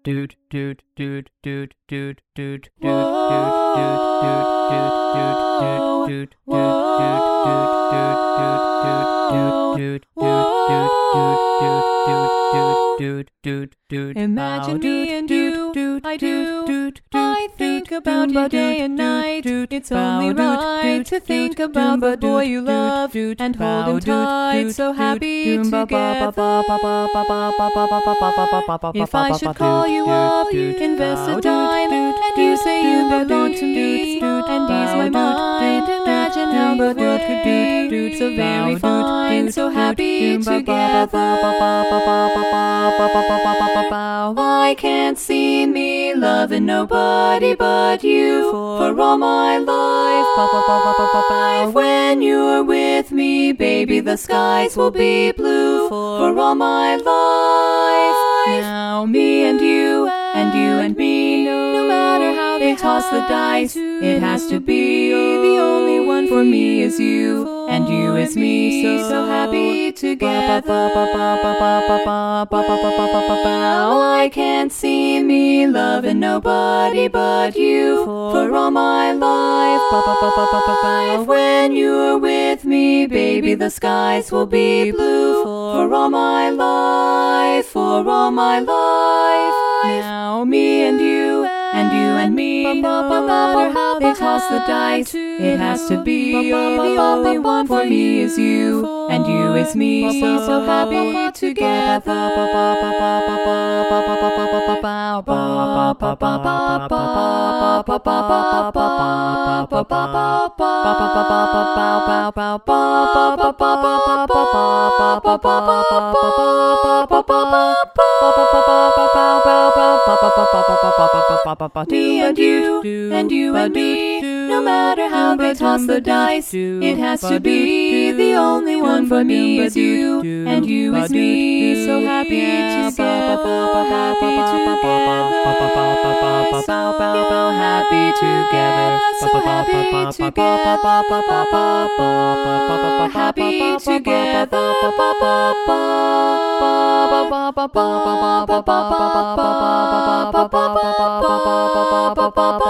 Imagine me and you, I do. I think about you day and night. It's only right to think about the boy you love and hold him tight. So happy together. If I should call you up, invest a dime, and you say you belong to me, and ease my mind, imagine how the world could be so very fine, so happy together. I can't see me loving nobody but you for all my life. When you're with me, baby, the skies will be blue for all my life. Now me and you, and you and me, no matter how they toss the dice, it has to be the only one for me is you, and you is me, so happy together. I can't see me loving nobody but you for all my life. When you're with me, baby, the skies will be blue for all my life, for all my life. Now me and you, and you and me, no matter how they toss the dice, it has to be the only one for me is you, and you is me, so happy together. Me and you, and you and me, no matter how they toss the dice, it has to be the only one for me is you, and you is me, so happy together, happy together, so happy together, so happy together, happy together.